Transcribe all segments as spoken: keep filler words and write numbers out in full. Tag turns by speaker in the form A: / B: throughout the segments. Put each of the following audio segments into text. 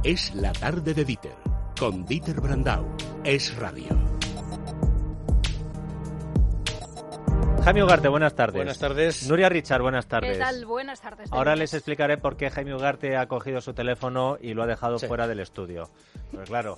A: Es la tarde de Dieter, con Dieter Brandau. Es radio.
B: Jaime Ugarte, buenas tardes.
C: Buenas tardes.
B: Nuria Richard, buenas tardes.
D: ¿Qué tal? Buenas tardes.
B: Ahora les explicaré por qué Jaime Ugarte ha cogido su teléfono y lo ha dejado
C: sí.
B: fuera del estudio. Pues claro,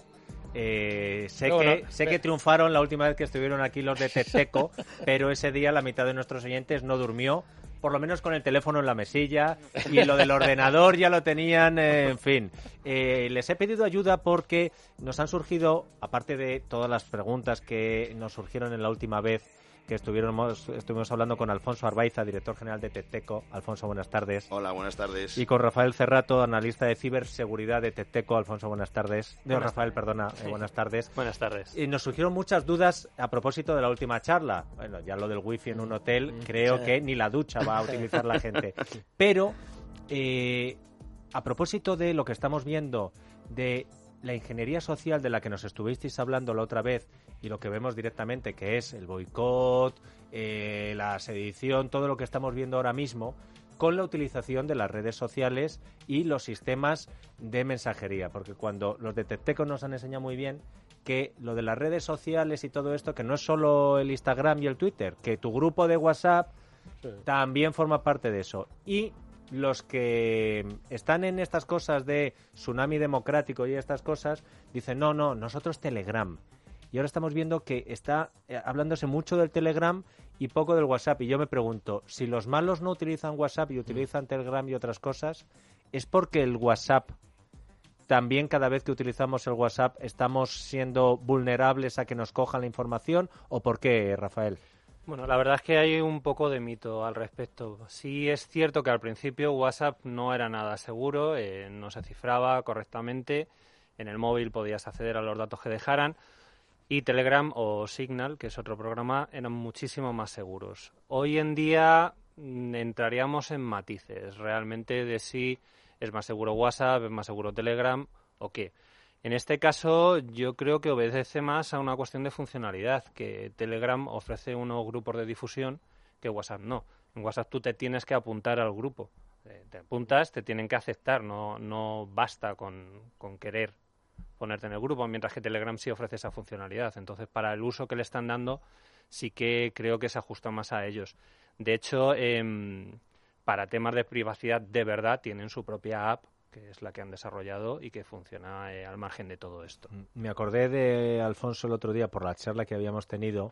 B: eh, sé,
C: no,
B: que,
C: no,
B: sé
C: pero...
B: que triunfaron la última vez que estuvieron aquí los de Teteco, pero ese día la mitad de nuestros oyentes no durmió, por lo menos con el teléfono en la mesilla, y lo del ordenador ya lo tenían, eh, en fin. Eh, les he pedido ayuda porque nos han surgido, aparte de todas las preguntas que nos surgieron en la última vez, que estuvimos, estuvimos hablando con Alfonso Arbaiza, director general de Teteco. Alfonso, buenas tardes.
E: Hola, buenas tardes.
B: Y con Rafael Cerrato, analista de ciberseguridad de Teteco. Alfonso, buenas tardes. No,
C: buenas
B: Rafael,
C: tardes.
B: perdona,
C: Sí.
B: eh, buenas tardes.
C: Buenas tardes.
B: Y nos surgieron muchas dudas a propósito de la última charla. Bueno, ya lo del wifi en un hotel, creo
C: sí.
B: que ni la ducha va a utilizar la gente. Pero, eh, a propósito de lo que estamos viendo de la ingeniería social de la que nos estuvisteis hablando la otra vez y lo que vemos directamente, que es el boicot, eh, la sedición, todo lo que estamos viendo ahora mismo, con la utilización de las redes sociales y los sistemas de mensajería. Porque cuando los de Teteco nos han enseñado muy bien que lo de las redes sociales y todo esto, que no es solo el Instagram y el Twitter, que tu grupo de WhatsApp sí. también forma parte de eso. Y los que están en estas cosas de tsunami democrático y estas cosas, dicen, no, no, nosotros Telegram. Y ahora estamos viendo que está eh, hablándose mucho del Telegram y poco del WhatsApp. Y yo me pregunto, si los malos no utilizan WhatsApp y utilizan Telegram y otras cosas, ¿es porque el WhatsApp, también cada vez que utilizamos el WhatsApp, estamos siendo vulnerables a que nos cojan la información? ¿O por qué, Rafael?
C: Bueno, la verdad es que hay un poco de mito al respecto. Sí es cierto que al principio WhatsApp no era nada seguro, eh, no se cifraba correctamente, en el móvil podías acceder a los datos que dejaran, y Telegram o Signal, que es otro programa, eran muchísimo más seguros. Hoy en día mm, entraríamos en matices realmente de si es más seguro WhatsApp, es más seguro Telegram o qué. En este caso, yo creo que obedece más a una cuestión de funcionalidad, que Telegram ofrece unos grupos de difusión que WhatsApp no. En WhatsApp tú te tienes que apuntar al grupo. Eh, te apuntas, te tienen que aceptar, no, no basta con, con querer ponerte en el grupo, mientras que Telegram sí ofrece esa funcionalidad. Entonces, para el uso que le están dando, sí que creo que se ajusta más a ellos. De hecho, eh, para temas de privacidad, de verdad, tienen su propia app, que es la que han desarrollado y que funciona eh, al margen de todo esto.
B: Me acordé de Alfonso el otro día por la charla que habíamos tenido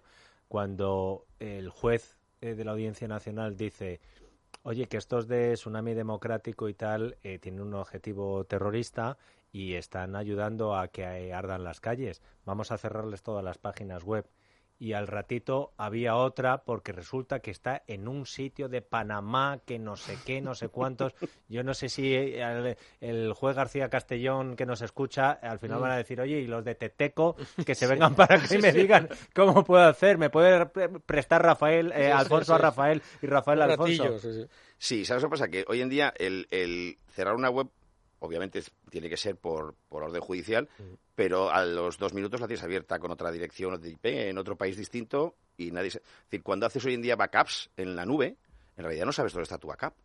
B: cuando el juez eh, de la Audiencia Nacional dice, oye, que estos de Tsunami Democrático y tal eh, tienen un objetivo terrorista y están ayudando a que eh, ardan las calles. Vamos a cerrarles todas las páginas web. Y al ratito había otra porque resulta que está en un sitio de Panamá que no sé qué, no sé cuántos. Yo no sé si el, el juez García Castellón que nos escucha al final van a decir, oye, y los de Teteco que se vengan para acá y me digan cómo puedo hacer. ¿Me puede prestar Rafael, eh, Alfonso a Rafael y Rafael a Alfonso?
E: Sí, sí. Sí, ¿sabes lo que pasa? Que hoy en día el, el cerrar una web obviamente tiene que ser por, por orden judicial, uh-huh. pero a los dos minutos la tienes abierta con otra dirección de I P en otro país distinto y nadie se... Es decir, cuando haces hoy en día backups en la nube, en realidad no sabes dónde está tu backup.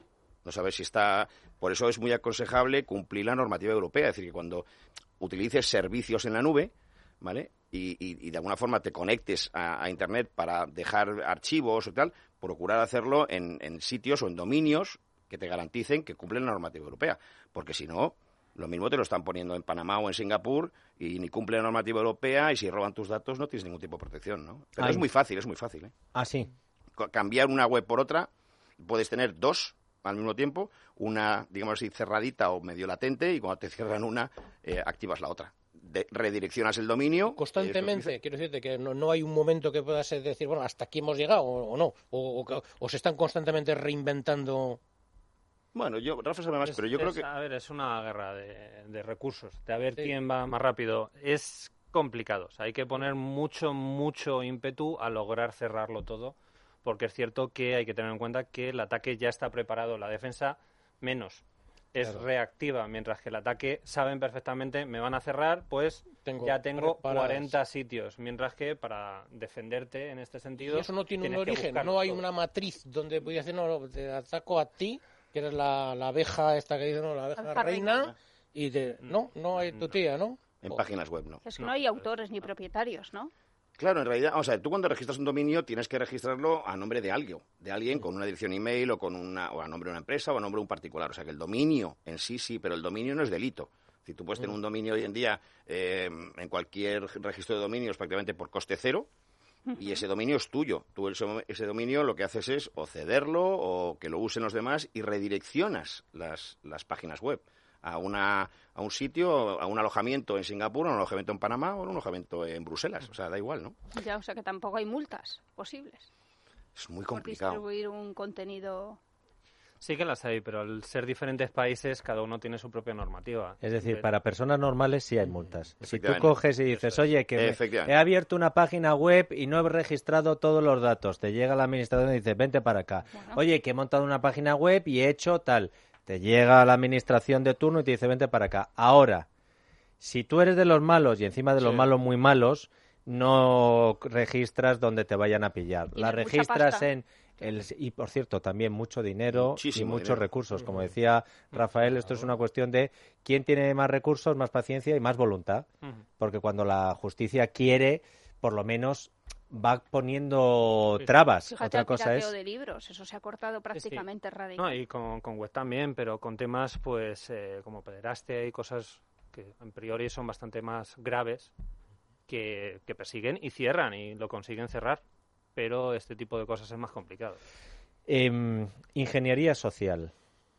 E: No sabes si está... Por eso es muy aconsejable cumplir la normativa europea. Es decir, que cuando utilices servicios en la nube, ¿vale? Y, y, y de alguna forma te conectes a, a Internet para dejar archivos o tal, procurar hacerlo en, en sitios o en dominios que te garanticen que cumplen la normativa europea, porque si no, lo mismo te lo están poniendo en Panamá o en Singapur y ni cumple la normativa europea y si roban tus datos no tienes ningún tipo de protección, ¿no? Pero Ay. es muy fácil, es muy fácil, ¿eh?
B: Ah, sí.
E: Cambiar una web por otra, puedes tener dos al mismo tiempo, una, digamos así, cerradita o medio latente y cuando te cierran una, eh, activas la otra. De, redireccionas el dominio.
F: Constantemente, eh, quiero decirte que no, no hay un momento que puedas decir, bueno, hasta aquí hemos llegado o, o no, o, o, o se están constantemente reinventando.
E: Bueno, yo, Rafa sabe más,
C: es,
E: pero yo
C: es,
E: creo que...
C: A ver, es una guerra de, de recursos, de a ver
F: sí.
C: quién va más rápido. Es complicado, o sea, hay que poner mucho, mucho ímpetu a lograr cerrarlo todo, porque es cierto que hay que tener en cuenta que el ataque ya está preparado, la defensa menos. Es claro. reactiva, mientras que el ataque saben perfectamente, me van a cerrar, pues tengo ya tengo preparadas. cuarenta sitios, mientras que para defenderte en este sentido...
F: Y eso no tiene un origen, no hay todo. Una matriz donde podías decir, no, te ataco a ti, que eres la, la abeja esta que dice, no, la abeja reina, reina, Y de, no, no hay tutía, ¿no?
E: En
F: Oh.
E: páginas web, no.
D: Es que no hay autores ni propietarios, ¿no?
E: Claro, en realidad, o sea, tú cuando registras un dominio tienes que registrarlo a nombre de alguien, de alguien con una dirección email o con una o a nombre de una empresa o a nombre de un particular. O sea, que el dominio en sí sí, pero el dominio no es delito. Si tú puedes tener un dominio hoy en día eh, en cualquier registro de dominios prácticamente por coste cero y ese dominio es tuyo. Tú ese, ese dominio lo que haces es o cederlo o que lo usen los demás y redireccionas las, las páginas web a una a un sitio, a un alojamiento en Singapur, a un alojamiento en Panamá o a un alojamiento en Bruselas. O sea, da igual, ¿no?
D: Ya, o sea que tampoco hay multas posibles
E: Es muy
D: por
E: complicado.
D: distribuir un contenido.
C: Sí que las hay, pero al ser diferentes países, cada uno tiene su propia normativa.
B: Es decir,
C: Pero-
B: para personas normales sí hay multas. Si tú
E: Efectivamente.
B: coges y dices, oye, que me-
E: Efectivamente.
B: he abierto una página web y no he registrado todos los datos, te llega la administración y dice, vente para acá.
D: Bueno.
B: Oye, que he montado una página web y he hecho tal. Te llega la administración de turno y te dice, vente para acá. Ahora, si tú eres de los malos y encima de los
F: Sí.
B: malos muy malos, no registras donde te vayan a pillar.
D: Y
B: La
D: mucha
B: registras
D: pasta.
B: en... El, y por cierto, también mucho dinero
E: Muchísimo
B: y muchos
E: dinero.
B: recursos. Como decía Rafael, esto es una cuestión de quién tiene más recursos, más paciencia y más voluntad.
C: Ujú.
B: Porque cuando la justicia quiere, por lo menos va poniendo
C: Sí.
B: trabas.
D: Fíjate
B: Otra
D: el
B: cosa
D: pirateo
B: es...
D: de libros, eso se ha cortado prácticamente
C: No,
D: radical.
C: y con, con web también, pero con temas pues eh, como pederastia y cosas que a priori son bastante más graves que, que persiguen y cierran y lo consiguen cerrar. Pero este tipo de cosas es más complicado.
B: Em, ingeniería social.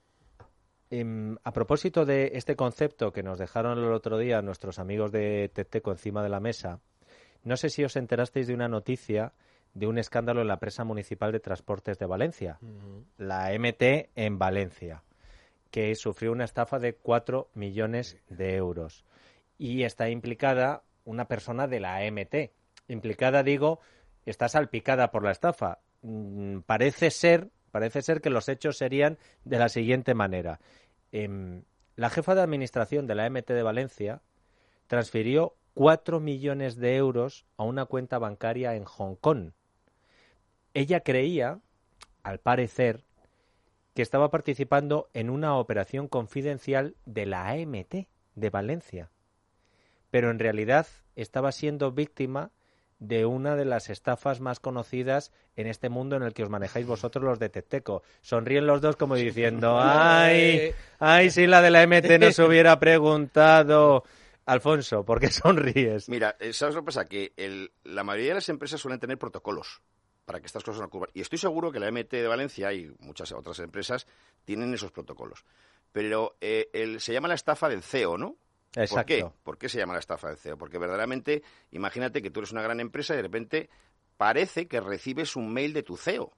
B: Em, a propósito de este concepto que nos dejaron el otro día nuestros amigos de Tetteco encima de la mesa, no sé si os enterasteis de una noticia de un escándalo en la empresa municipal de transportes de Valencia, la M T en Valencia, que sufrió una estafa de cuatro millones de euros. Y está implicada una persona de la M T. Implicada, digo, está salpicada por la estafa. Mm, parece ser, parece ser que los hechos serían de la siguiente manera. Em, la jefa de administración de la M T de Valencia transfirió cuatro millones de euros a una cuenta bancaria en Hong Kong. Ella creía, al parecer, que estaba participando en una operación confidencial de la A M T de Valencia, pero en realidad estaba siendo víctima de una de las estafas más conocidas en este mundo en el que os manejáis vosotros los de Tetteco. Sonríen los dos como diciendo, ¡ay! ¡Ay, si la de la M T nos hubiera preguntado! Alfonso, ¿por qué sonríes?
E: Mira, eh, ¿sabes lo que pasa? Que el- la mayoría de las empresas suelen tener protocolos para que estas cosas no ocurran. Y estoy seguro que la M T de Valencia y muchas otras empresas tienen esos protocolos. Pero eh, el- se llama la estafa del C E O, ¿no?
B: Exacto.
E: ¿Por qué? ¿Por qué se llama la estafa del C E O? Porque verdaderamente, imagínate que tú eres una gran empresa y de repente parece que recibes un mail de tu C E O.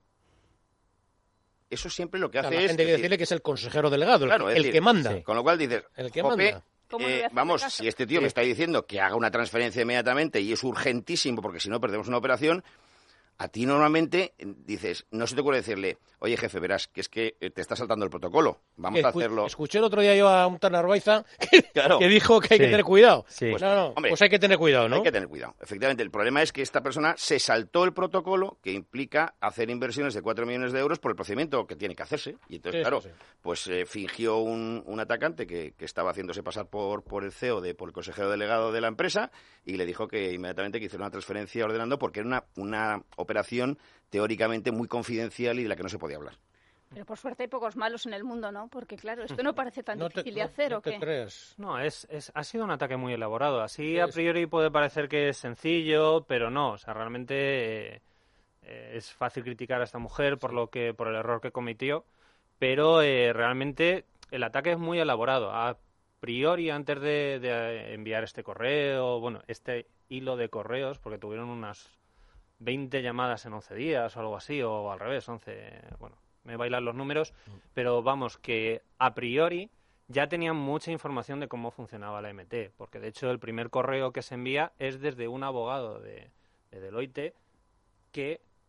E: Eso siempre lo que
F: Claro,
E: hace
F: la
E: es...
F: gente quiere
E: decir,
F: decirle que es el consejero delegado, el,
E: Claro,
F: que,
E: es
F: el
E: decir,
F: que manda.
B: sí.
E: con lo cual dices,
F: El que
E: "Jope,
F: manda".
D: ¿Cómo le voy
E: eh,
D: a hacer
E: vamos,
D: caso?
E: si este tío
F: Sí.
E: me está diciendo que haga una transferencia inmediatamente y es urgentísimo porque si no perdemos una operación, a ti normalmente eh, dices, no se te ocurre decirle, oye jefe, verás, que es que eh, te está saltando el protocolo, vamos a
F: Escu-
E: hacerlo.
F: Escuché el otro día yo a un tal Narváez que,
E: Claro.
F: que dijo que hay
B: Sí.
F: que tener cuidado.
B: Sí.
F: Pues, no, no,
E: Hombre,
F: pues hay que tener cuidado, ¿no?
E: Hay que tener cuidado. Efectivamente, el problema es que esta persona se saltó el protocolo que implica hacer inversiones de cuatro millones de euros por el procedimiento que tiene que hacerse. Y entonces,
F: Sí,
E: claro,
F: sí, sí.
E: pues eh, fingió un, un atacante que, que estaba haciéndose pasar por, por el C E O, de, por el consejero delegado de la empresa, y le dijo que inmediatamente que hiciera una transferencia ordenando porque era una, una operación teóricamente muy confidencial y de la que no se podía hablar.
D: Pero por suerte hay pocos malos en el mundo, ¿no? Porque claro, esto no parece tan
F: No te,
D: difícil de
F: no-
D: hacer,
F: no
D: ¿o
F: te
D: qué?
F: creas.
C: No, es, es, ha sido un ataque muy elaborado. Así a
F: Es-
C: priori puede parecer que es sencillo, pero no. O sea, realmente eh, eh, es fácil criticar a esta mujer por lo que, por el error que cometió, pero eh, realmente el ataque es muy elaborado. A priori, antes de, de enviar este correo, bueno, este hilo de correos, porque tuvieron unas veinte llamadas en once días o algo así, o al revés, once, bueno, me bailan los números, pero vamos, que a priori ya tenían mucha información de cómo funcionaba la M T, porque de hecho el primer correo que se envía es desde un abogado de, de Deloitte que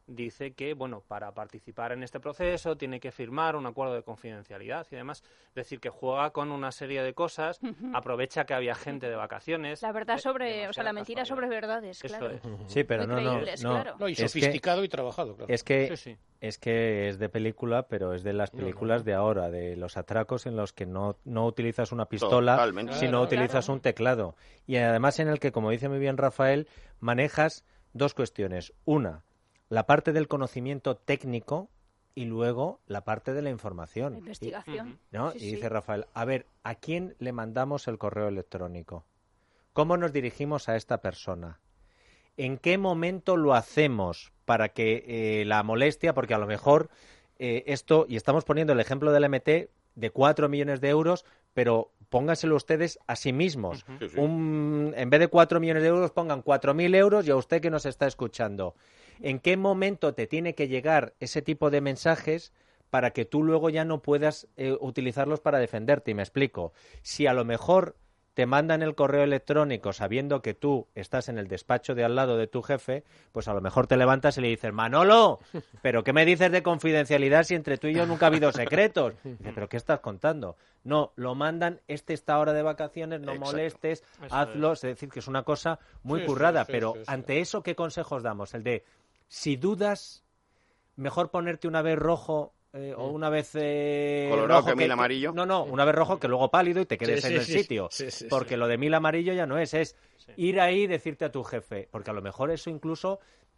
C: dice que, bueno, para participar en este proceso tiene que firmar un acuerdo de confidencialidad y demás. Es decir, que juega con una serie de cosas, uh-huh. aprovecha que había gente de vacaciones.
D: La verdad sobre, o sea, la mentira sobre verdades,
C: Eso
D: claro.
C: es.
B: Sí, pero no, no, no.
D: Claro.
F: no. Y sofisticado que, y trabajado, claro.
B: Es que,
C: sí, sí.
B: es que es de película, pero es de las películas no, no, no. de ahora, de los atracos en los que no, no utilizas una pistola, Totalmente. sino claro, utilizas claro. un teclado. Y además en el que, como dice muy bien Rafael, manejas dos cuestiones. Una, la parte del conocimiento técnico y luego la parte de la información.
D: La investigación.
B: Y, ¿no?
D: Sí,
B: y dice
D: sí.
B: Rafael, a ver, ¿a quién le mandamos el correo electrónico? ¿Cómo nos dirigimos a esta persona? ¿En qué momento lo hacemos para que eh, la molestia, porque a lo mejor eh, esto, y estamos poniendo el ejemplo del M T de cuatro millones de euros, pero pónganselo ustedes a sí mismos. Uh-huh. Sí, sí. Un, en vez de cuatro millones de euros, pongan cuatro mil euros y a usted que nos está escuchando. ¿En qué momento te tiene que llegar ese tipo de mensajes para que tú luego ya no puedas eh, utilizarlos para defenderte? Y me explico. Si a lo mejor te mandan el correo electrónico sabiendo que tú estás en el despacho de al lado de tu jefe, pues a lo mejor te levantas y le dices, Manolo, ¿pero qué me dices de confidencialidad si entre tú y yo nunca ha habido secretos? Dice, ¿pero qué estás contando? No, lo mandan, este está ahora de vacaciones, no Exacto. molestes, eso hazlo. Es. es decir, que es una cosa muy sí, currada, sí, sí, pero sí, sí, ante sí. eso, ¿qué consejos damos? El de, si dudas, mejor ponerte una vez rojo Eh, o una vez eh,
E: colorado
B: rojo
E: que mil amarillo.
B: No, no, una vez rojo que luego pálido y te quedes
F: sí,
B: en
F: sí,
B: el
F: sí,
B: sitio.
F: Sí, sí,
B: porque
F: sí.
B: lo de mil amarillo ya no es, es
C: sí.
B: ir ahí y decirte a tu jefe. Porque a lo mejor eso incluso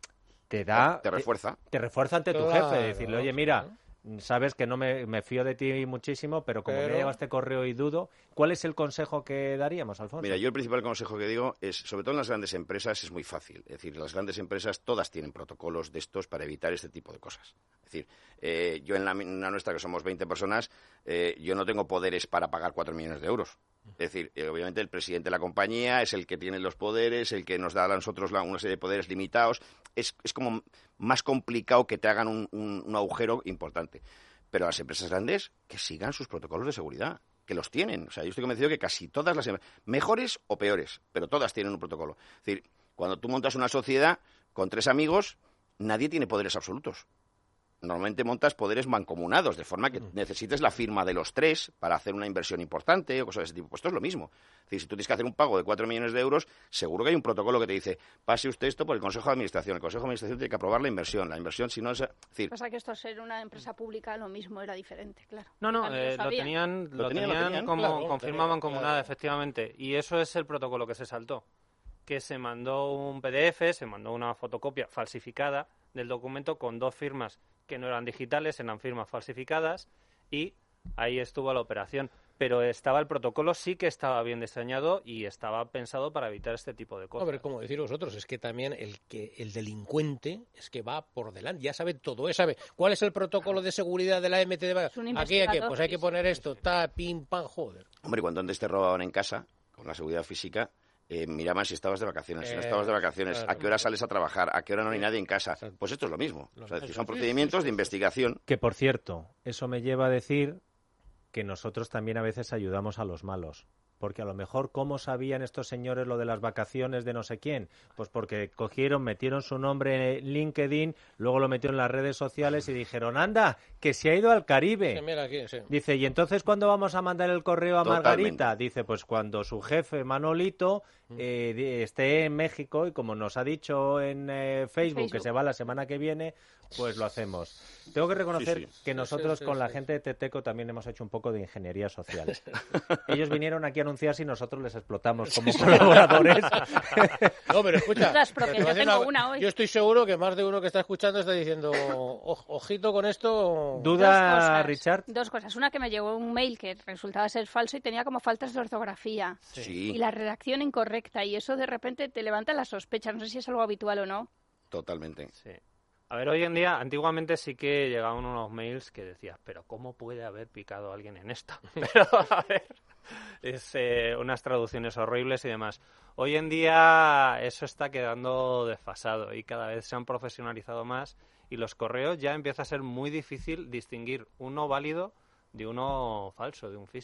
B: te da...
E: Te, te refuerza.
B: Te, te refuerza ante
F: claro,
B: tu jefe. Decirle, oye, mira,
F: claro.
B: sabes que no me, me fío de ti muchísimo, pero como pero... me llega este correo y dudo, ¿cuál es el consejo que daríamos, Alfonso?
E: Mira, yo el principal consejo que digo es, sobre todo en las grandes empresas, es muy fácil. Es decir, las grandes empresas todas tienen protocolos de estos para evitar este tipo de cosas. Es decir, eh, yo en la, en la nuestra, que somos veinte personas, eh, yo no tengo poderes para pagar cuatro millones de euros. Es decir, eh, obviamente el presidente de la compañía es el que tiene los poderes, el que nos da a nosotros la, una serie de poderes limitados. Es, es como más complicado que te hagan un, un, un agujero importante. Pero las empresas grandes, que sigan sus protocolos de seguridad, que los tienen. O sea, yo estoy convencido que casi todas las empresas, mejores o peores, pero todas tienen un protocolo. Es decir, cuando tú montas una sociedad con tres amigos, nadie tiene poderes absolutos. Normalmente montas poderes mancomunados, de forma que necesites la firma de los tres para hacer una inversión importante o cosas de ese tipo. Pues esto es lo mismo. Es decir, si tú tienes que hacer un pago de cuatro millones de euros, seguro que hay un protocolo que te dice, pase usted esto por el Consejo de Administración. El Consejo de Administración tiene que aprobar la inversión. La inversión, si no es... es decir,
D: pasa que esto al ser una empresa pública lo mismo era diferente, claro.
C: No, no, eh, lo, lo tenían, lo, lo tenían, lo tenían como claro, confirmaban como nada, efectivamente. Y eso es el protocolo que se saltó. Que se mandó un P D F, se mandó una fotocopia falsificada del documento con dos firmas que no eran digitales, eran firmas falsificadas y ahí estuvo la operación. Pero estaba el protocolo, sí que estaba bien diseñado y estaba pensado para evitar este tipo de cosas.
F: A ver, como decir vosotros, es que también el que el delincuente es que va por delante, ya sabe todo, ¿eh? Sabe cuál es el protocolo de seguridad de la M T D. Aquí hay que, pues hay que poner esto, ta, pim, pam, joder.
E: Hombre, cuando antes te robaban en casa, con la seguridad física, Eh, miraban si estabas de vacaciones, si no estabas de vacaciones,
F: claro.
E: a qué hora sales a trabajar, a qué hora no hay nadie en casa. Pues esto es lo mismo. O sea, son procedimientos de investigación.
B: Que, por cierto, eso me lleva a decir que nosotros también a veces ayudamos a los malos. Porque a lo mejor, ¿cómo sabían estos señores lo de las vacaciones de no sé quién? Pues porque cogieron, metieron su nombre en LinkedIn, luego lo metieron en las redes sociales y dijeron, anda, que se ha ido al Caribe.
F: Sí, mira aquí, sí.
B: Dice, ¿y entonces cuándo vamos a mandar el correo a
E: Totalmente.
B: Margarita? Dice, pues cuando su jefe, Manolito, eh, esté en México y como nos ha dicho en eh, Facebook, Facebook que se va la semana que viene, pues lo hacemos. Tengo que reconocer
E: sí, sí.
B: que nosotros
F: sí, sí,
B: con
F: sí,
B: la
F: sí.
B: gente de Teteco también hemos hecho un poco de ingeniería social. Ellos vinieron aquí a anunciarse y nosotros les explotamos como colaboradores.
F: No, pero escucha,
D: Ostras, porque yo tengo una hoy.
F: Yo estoy seguro que más de uno que está escuchando está diciendo, ojito con esto.
B: ¿Duda, Richard?
D: Dos cosas. Una, que me llegó un mail que resultaba ser falso y tenía como faltas de ortografía.
E: Sí.
D: Y la redacción incorrecta. Y eso de repente te levanta la sospecha. No sé si es algo habitual o no.
E: Totalmente.
C: Sí. A ver, hoy en día, antiguamente sí que llegaban unos mails que decías, pero ¿cómo puede haber picado a alguien en esto? Pero, a ver, es eh, unas traducciones horribles y demás. Hoy en día eso está quedando desfasado y cada vez se han profesionalizado más y los correos ya empieza a ser muy difícil distinguir uno válido de uno falso, de un phishing.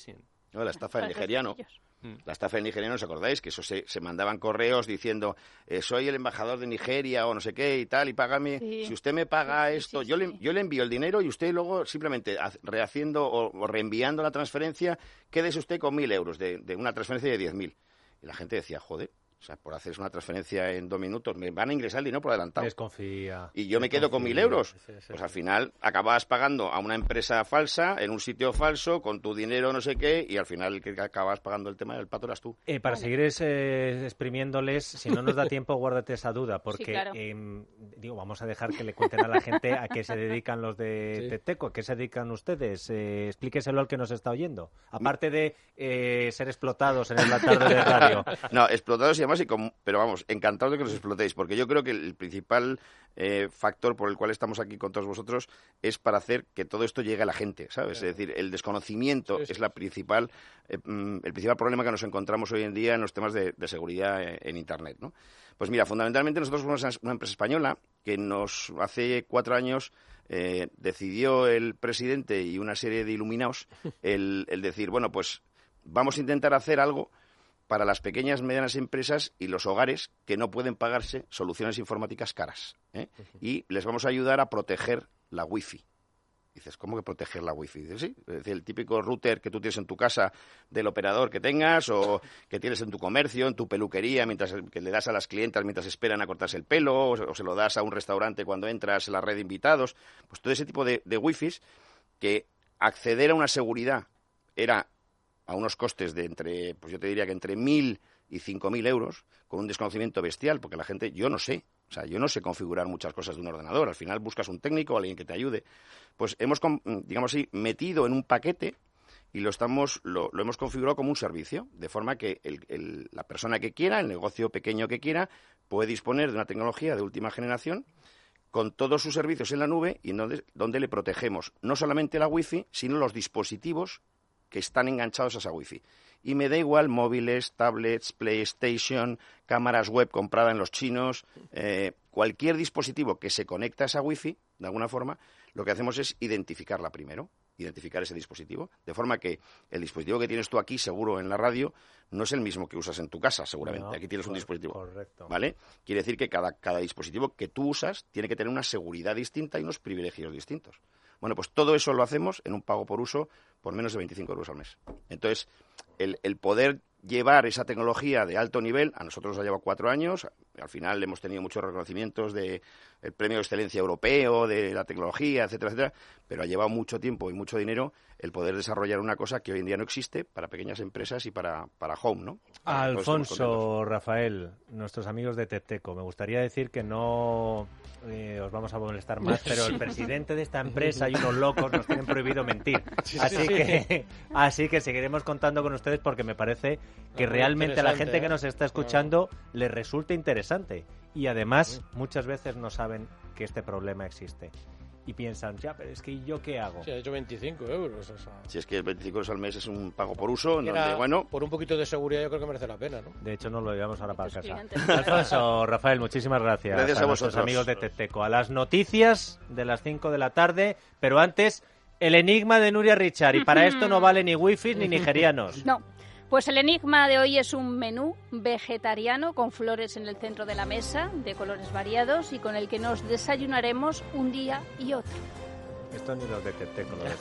E: No, la estafa del nigeriano. La estafa del nigeriano, ¿os acordáis? Que eso se, se mandaban correos diciendo, eh, soy el embajador de Nigeria o no sé qué y tal, y págame. Sí. Si usted me paga sí, esto, sí, sí, yo, sí. Le, yo le envío el dinero y usted luego simplemente rehaciendo o, o reenviando la transferencia, quédese usted con mil euros de, de una transferencia de diez mil. Y la gente decía, joder, o sea, por hacer una transferencia en dos minutos, me van a ingresar el dinero por adelantado.
B: Desconfía.
E: Y yo me
B: desconfía.
E: quedo con mil euros.
B: Sí, sí,
E: pues
B: sí.
E: Al final acababas pagando a una empresa falsa, en un sitio falso, con tu dinero no sé qué, y al final el que acabas pagando el tema del pato eras tú.
B: Eh, para vale. seguir es, eh, exprimiéndoles, si no nos da tiempo, guárdate esa duda, porque sí, claro. eh, digo, vamos a dejar que le cuenten a la gente a qué se dedican los de sí. Teteco, a qué se dedican ustedes. Eh, explíqueselo al que nos está oyendo. Aparte de eh, ser explotados en la tarde de radio.
E: No, explotados y demás, y con, pero vamos, encantados de que nos explotéis, porque yo creo que el principal eh, factor por el cual estamos aquí con todos vosotros es para hacer que todo esto llegue a la gente, ¿sabes? Claro. Es decir, el desconocimiento sí, sí. es la principal, eh, el principal problema que nos encontramos hoy en día en los temas de, de seguridad en, en Internet, ¿no? Pues mira, fundamentalmente nosotros somos una empresa española que nos hace cuatro años eh, decidió el presidente y una serie de iluminados el, el decir, bueno, pues vamos a intentar hacer algo para las pequeñas y medianas empresas y los hogares que no pueden pagarse soluciones informáticas caras, ¿eh? Uh-huh. Y les vamos a ayudar a proteger la wifi. Dices, ¿cómo que proteger la wifi? Dices, sí, es decir, el típico router que tú tienes en tu casa del operador que tengas o que tienes en tu comercio, en tu peluquería, mientras que le das a las clientas mientras esperan a cortarse el pelo, o, o se lo das a un restaurante cuando entras en la red de invitados. Pues todo ese tipo de, de wifis que acceder a una seguridad era a unos costes de entre, pues yo te diría que entre mil y cinco mil euros, con un desconocimiento bestial, porque la gente, yo no sé, o sea, yo no sé configurar muchas cosas de un ordenador, al final buscas un técnico o alguien que te ayude, pues hemos, digamos así, metido en un paquete y lo estamos, lo, lo hemos configurado como un servicio, de forma que el, el, la persona que quiera, el negocio pequeño que quiera, puede disponer de una tecnología de última generación con todos sus servicios en la nube y en donde, donde le protegemos no solamente la wifi, sino los dispositivos que están enganchados a esa wifi. Y me da igual móviles, tablets, PlayStation, cámaras web compradas en los chinos, eh, cualquier dispositivo que se conecta a esa wifi, de alguna forma, lo que hacemos es identificarla primero, identificar ese dispositivo, de forma que el dispositivo que tienes tú aquí, seguro en la radio, no es el mismo que usas en tu casa, seguramente. No, aquí tienes un dispositivo.
B: Correcto.
E: ¿Vale? Quiere decir que cada, cada dispositivo que tú usas tiene que tener una seguridad distinta y unos privilegios distintos. Bueno, pues todo eso lo hacemos en un pago por uso por menos de veinticinco euros al mes. Entonces, el, el poder llevar esa tecnología de alto nivel, a nosotros nos ha llevado cuatro años, al final hemos tenido muchos reconocimientos del Premio de Excelencia Europeo, de la tecnología, etcétera, etcétera, pero ha llevado mucho tiempo y mucho dinero el poder desarrollar una cosa que hoy en día no existe para pequeñas empresas y para, para home, ¿no?
B: Alfonso, Rafael, nuestros amigos de Teteco, me gustaría decir que no eh, os vamos a molestar más, pero el presidente de esta empresa y unos locos nos tienen prohibido mentir. Sí, así, sí, que, sí. así que seguiremos contando con ustedes porque me parece que no, realmente a la gente ¿eh? que nos está escuchando no. les resulta interesante. Y además, muchas veces no saben que este problema existe. Y piensan, ya, pero es que ¿yo qué hago?
F: Sí, ha hecho veinticinco euros. O sea.
E: Si es que veinticinco euros al mes es un pago por uso, en donde, bueno...
F: Por un poquito de seguridad yo creo que merece la pena, ¿no?
B: De hecho, no lo llevamos ahora para casa. Alfonso, Rafael, muchísimas gracias.
E: Gracias a, a vosotros.
B: Amigos de Teteco. A las noticias de las cinco de la tarde, pero antes, el enigma de Nuria Richard. Y para esto no vale ni wifi ni nigerianos.
D: No. Pues el enigma de hoy es un menú vegetariano con flores en el centro de la mesa, de colores variados, y con el que nos desayunaremos un día y otro.
B: Esto ni los de Teteco lo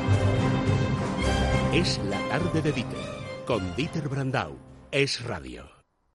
A: Es la tarde de Dieter, con Dieter Brandau. Es radio.